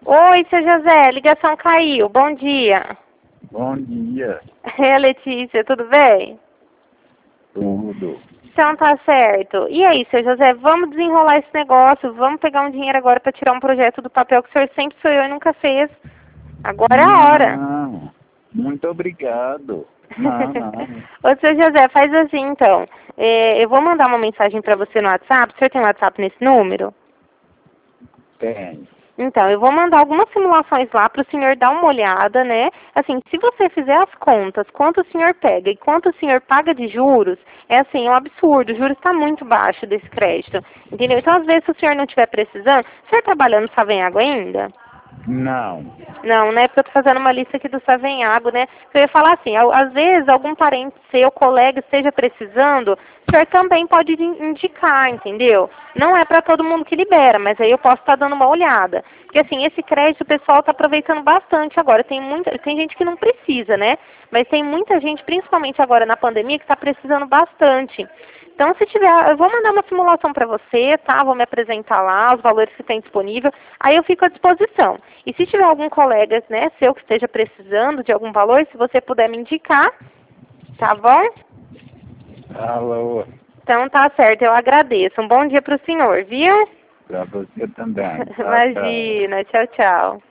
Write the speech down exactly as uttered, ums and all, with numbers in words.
Oi, seu José, ligação caiu. Bom dia. Bom dia. É, Letícia, tudo bem? Tudo. Então tá certo. E aí, seu José, vamos desenrolar esse negócio, vamos pegar um dinheiro agora para tirar um projeto do papel que o senhor sempre sonhou e nunca fez. Agora é a hora. Não, muito obrigado. Não, não. Ô, seu José, faz assim então. É, eu vou mandar uma mensagem para você no WhatsApp. O senhor tem WhatsApp nesse número? Tem. Então, eu vou mandar algumas simulações lá para o senhor dar uma olhada, né? Assim, se você fizer as contas, quanto o senhor pega e quanto o senhor paga de juros, é assim, é um absurdo. O juros está muito baixo desse crédito, entendeu? Então, às vezes, se o senhor não estiver precisando, o senhor trabalhando no Savenhago ainda? Não. Não, né? Porque eu tô fazendo uma lista aqui do Savenhago, né? Eu ia falar assim, ao- às vezes algum parente seu, colega, esteja precisando, o senhor também pode in- indicar, entendeu? Não é para todo mundo que libera, mas aí eu posso estar dando uma olhada. Porque assim, esse crédito o pessoal está aproveitando bastante agora. Tem muita, tem gente que não precisa, né? Mas tem muita gente, principalmente agora na pandemia, que está precisando bastante. Então, se tiver, eu vou mandar uma simulação para você, tá? Vou me apresentar lá, os valores que tem disponível. Aí eu fico à disposição. E se tiver algum colega, né, seu que esteja precisando de algum valor, se você puder me indicar, tá bom? Alô. Então tá certo, eu agradeço. Um bom dia para o senhor, viu? Pra você também. Tchau, tchau. Imagina, tchau, tchau.